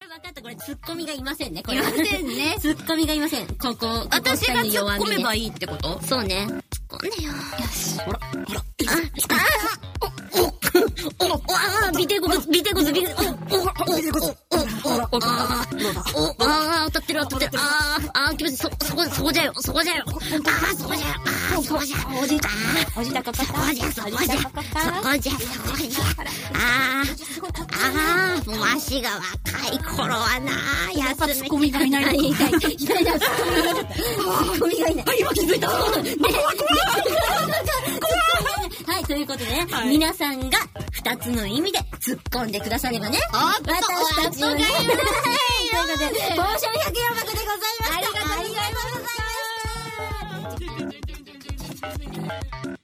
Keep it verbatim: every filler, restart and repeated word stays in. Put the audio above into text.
分かった。これツッコミがいませんね。これいませんね。 ツッコミがいません。ここ、 私が突っ込めばいいってこと？ そうね。突っ込んでよ。よし。ほら、ほら。あ、あ、お、お、お、あ、ビテゴツ、ビテゴツ、ビテゴツ、お、お、ビテゴツ、お、お、お、あ、お、あ、当たってる当たってる。あ、あ、気持ち、そ、そこ、そこじゃよ、そこじゃよ。あ、そこじゃよ。あ、そこじゃ。おじいちゃん、おじいちゃんかかった。そこじゃ、そこじゃ、そこじゃ、そこじゃ。あ、あ、もう足が若い頃はな、やっぱツッコミがいない。いないいない。ツッコミがいない。今気づいた。はい、ということでね、はい、皆さんが二つの意味で突っ込んでくださればね、私たちのね、ということで、ポーション百円箱でございました。ありがとうございました。